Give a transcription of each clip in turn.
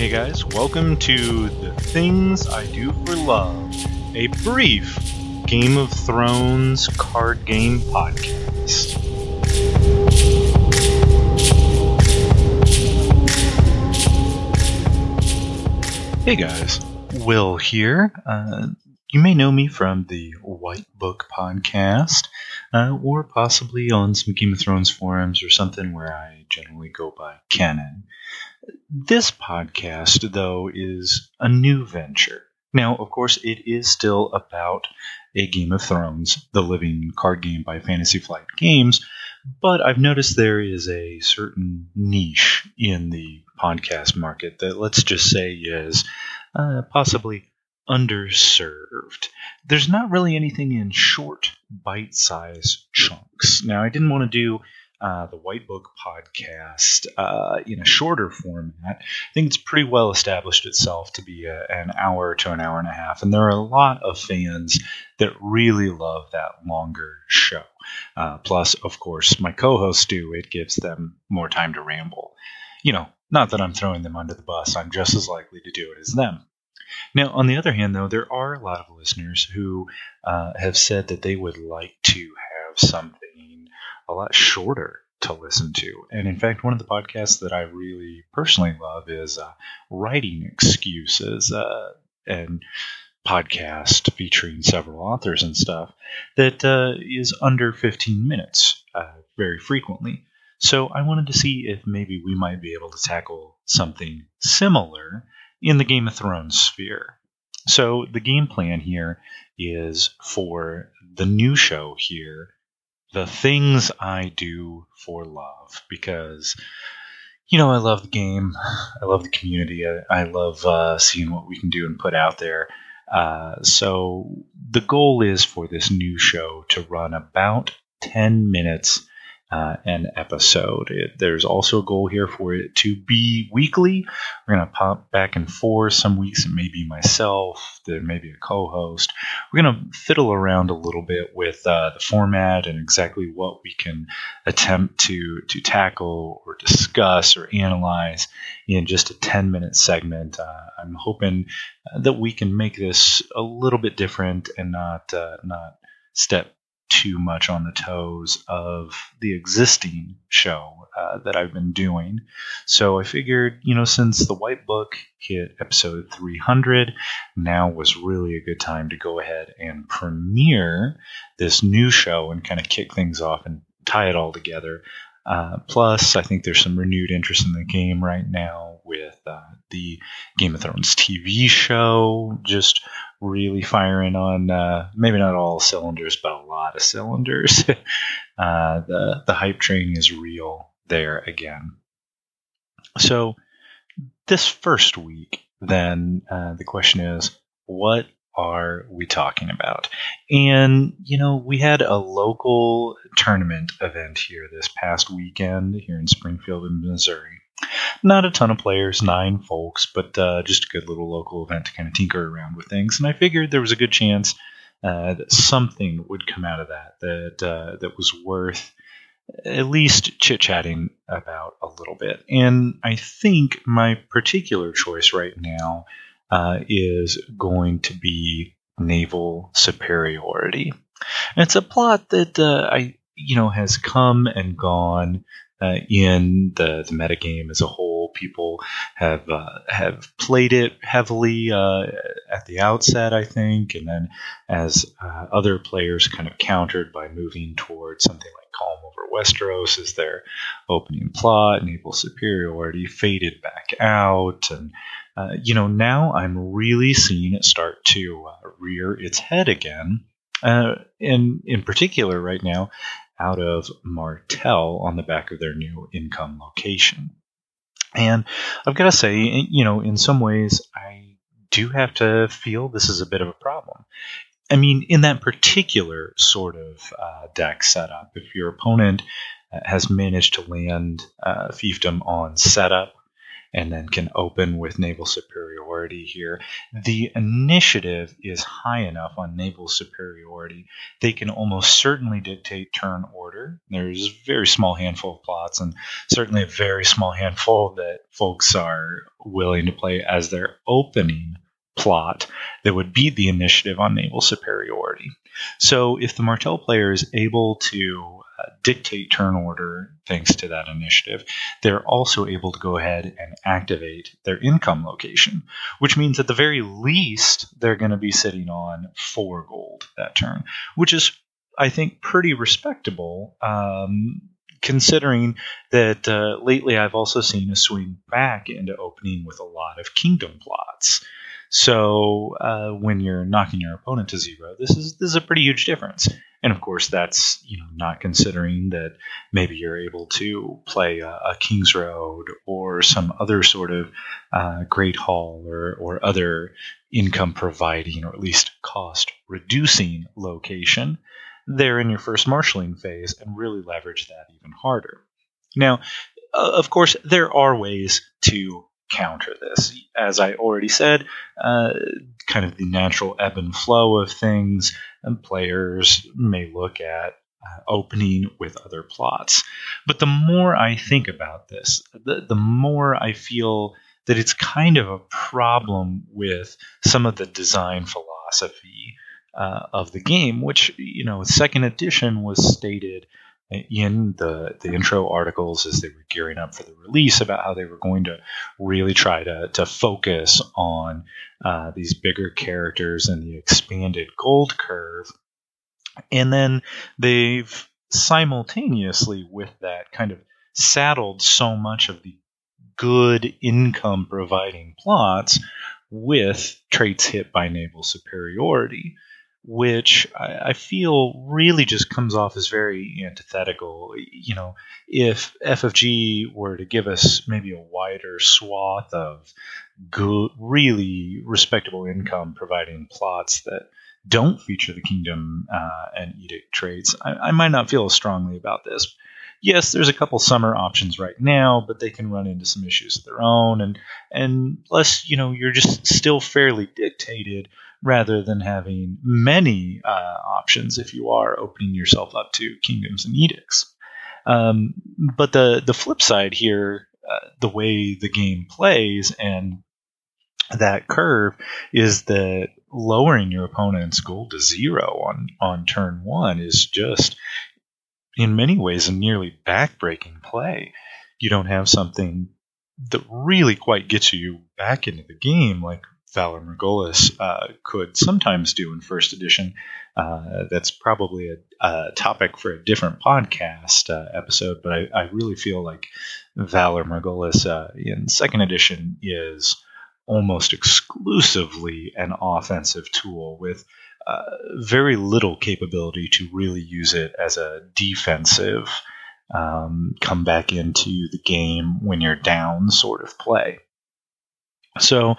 Hey guys, welcome to The Things I Do for Love, a brief Game of Thrones card game podcast. Hey guys, Will here. You may know me from the White Book podcast, or possibly on some Game of Thrones forums or something where I generally go by Kenan. This podcast, though, is a new venture. Now, of course, it is still about a Game of Thrones, the living card game by Fantasy Flight Games, but I've noticed there is a certain niche in the podcast market that, let's just say, is possibly underserved. There's not really anything in short, bite-sized chunks. Now, I didn't want to do the White Book podcast in a shorter format. I think it's pretty well established itself to be an hour to an hour and a half, and there are a lot of fans that really love that longer show. Plus, of course, my co-hosts do. It gives them more time to ramble. You know, not that I'm throwing them under the bus. I'm just as likely to do it as them. Now, on the other hand, though, there are a lot of listeners who have said that they would like to have something a lot shorter to listen to. And in fact, one of the podcasts that I really personally love is Writing Excuses, and podcast featuring several authors and stuff that is under 15 minutes very frequently. So I wanted to see if maybe we might be able to tackle something similar in the Game of Thrones sphere. So the game plan here is for the new show here, The Things I Do for Love, because, you know, I love the game. I love the community. I love seeing what we can do and put out there. So the goal is for this new show to run about 10 minutes an episode. There's also a goal here for it to be weekly. We're going to pop back and forth. Some weeks it may be myself, there may be a co-host. We're going to fiddle around a little bit with the format and exactly what we can attempt to tackle or discuss or analyze in just a 10-minute segment. I'm hoping that we can make this a little bit different and not step too much on the toes of the existing show that I've been doing. So I figured, you know, since the White Book hit episode 300, now was really a good time to go ahead and premiere this new show and kind of kick things off and tie it all together. Plus, I think there's some renewed interest in the game right now with the Game of Thrones TV show just really firing on maybe not all cylinders, but a lot of cylinders. The hype train is real there again. So this first week, then, the question is, what are we talking about? And, you know, we had a local tournament event here this past weekend here in Springfield, Missouri. Not a ton of players, 9 folks, but just a good little local event to kind of tinker around with things. And I figured there was a good chance that something would come out of that was worth at least chit-chatting about a little bit. And I think my particular choice right now is going to be naval superiority. And it's a plot that has come and gone in the metagame as a whole. People have played it heavily at the outset, I think, and then as other players kind of countered by moving towards something like Calm Over Westeros as their opening plot, naval superiority faded back out, and now I'm really seeing it start to rear its head again, and in particular right now out of Martell on the back of their new income location. And I've got to say, in some ways, I do have to feel this is a bit of a problem. I mean, in that particular sort of deck setup, if your opponent has managed to land fiefdom on setup, and then can open with naval superiority here. The initiative is high enough on naval superiority. They can almost certainly dictate turn order. There's a very small handful of plots, and certainly a very small handful that folks are willing to play as their opening plot that would beat the initiative on naval superiority. So if the Martell player is able to dictate turn order thanks to that initiative, they're also able to go ahead and activate their income location, which means at the very least they're going to be sitting on 4 gold that turn, which is, I think, pretty respectable, considering that lately I've also seen a swing back into opening with a lot of kingdom plots. So when you're knocking your opponent to 0, this is a pretty huge difference. And of course, that's not considering that maybe you're able to play a King's Road or some other sort of Great Hall or other income providing or at least cost reducing location there in your first marshalling phase and really leverage that even harder. Now, of course, there are ways to counter this. As I already said, kind of the natural ebb and flow of things, and players may look at opening with other plots. But the more I think about this, the more I feel that it's kind of a problem with some of the design philosophy of the game, which, second edition was stated in the intro articles as they were gearing up for the release about how they were going to really try to focus on these bigger characters and the expanded gold curve. And then they've simultaneously with that kind of saddled so much of the good income providing plots with traits hit by naval superiority, which I feel really just comes off as very antithetical. If FFG were to give us maybe a wider swath of good, really respectable income providing plots that don't feature the kingdom and edict traits, I might not feel as strongly about this. Yes, there's a couple summer options right now, but they can run into some issues of their own, and plus, you're just still fairly dictated rather than having many options if you are opening yourself up to kingdoms and edicts. But the flip side here, the way the game plays and that curve is that lowering your opponent's gold to 0 on turn 1 is just, in many ways, a nearly backbreaking play. You don't have something that really quite gets you back into the game like Valor Morghulis could sometimes do in first edition. That's probably a topic for a different podcast episode, but I really feel like Valor Morghulis in second edition is almost exclusively an offensive tool with very little capability to really use it as a defensive come back into the game when you're down sort of play. So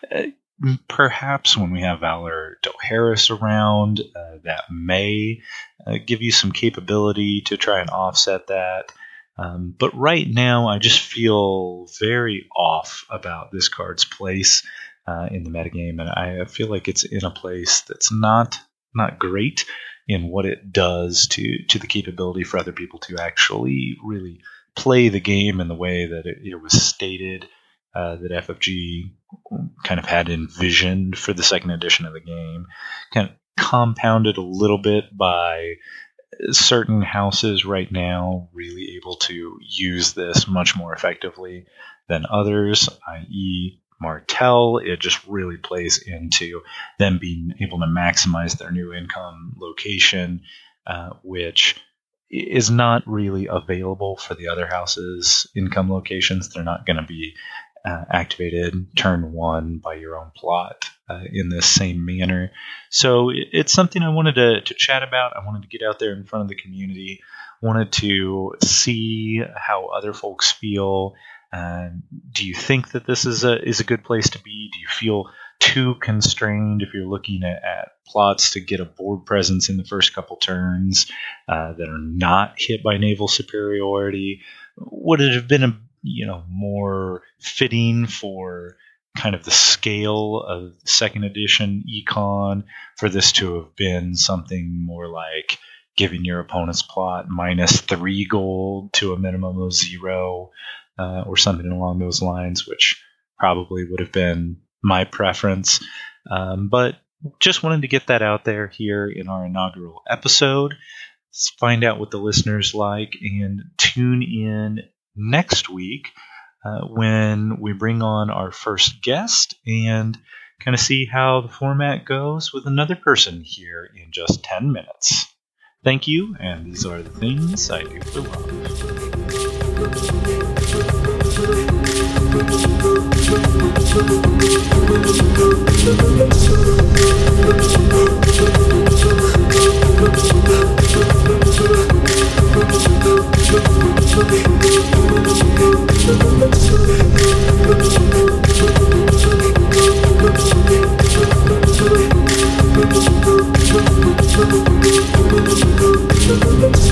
perhaps when we have Valor Dohaeris around, that may give you some capability to try and offset that. But right now, I just feel very off about this card's place in the metagame, and I feel like it's in a place that's not great in what it does to the capability for other people to actually really play the game in the way that it was stated that FFG kind of had envisioned for the second edition of the game, kind of compounded a little bit by certain houses right now really able to use this much more effectively than others, i.e. Martell. It just really plays into them being able to maximize their new income location, which is not really available for the other houses' income locations. They're not going to be activated turn 1 by your own plot in this same manner. So it's something I wanted to chat about. I wanted to get out there in front of the community, wanted to see how other folks feel. Do you think that this is a good place to be? Do you feel too constrained if you're looking at plots to get a board presence in the first couple turns that are not hit by naval superiority? Would it have been more fitting for kind of the scale of second edition Econ, for this to have been something more like giving your opponent's plot -3 gold to a minimum of 0, or something along those lines, which probably would have been my preference. But just wanted to get that out there here in our inaugural episode. Let's find out what the listeners like, and tune in next week when we bring on our first guest and kind of see how the format goes with another person here in just 10 minutes. Thank you, and these are the things I do for love.